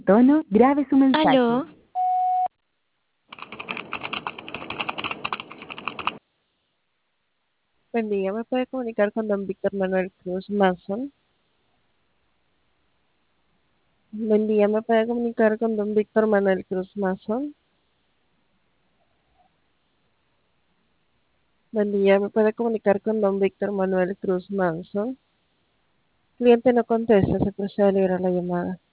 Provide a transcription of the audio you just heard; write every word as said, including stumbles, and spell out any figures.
Tono, grabe su mensaje. Aló, Buen día, ¿me puede comunicar con don Víctor Manuel Cruz Mason? Buen día, ¿me puede comunicar con don Víctor Manuel Cruz Mason? Buen día, ¿me puede comunicar con don Víctor Manuel Cruz Manson? Cliente no contesta, se procede a liberar la llamada.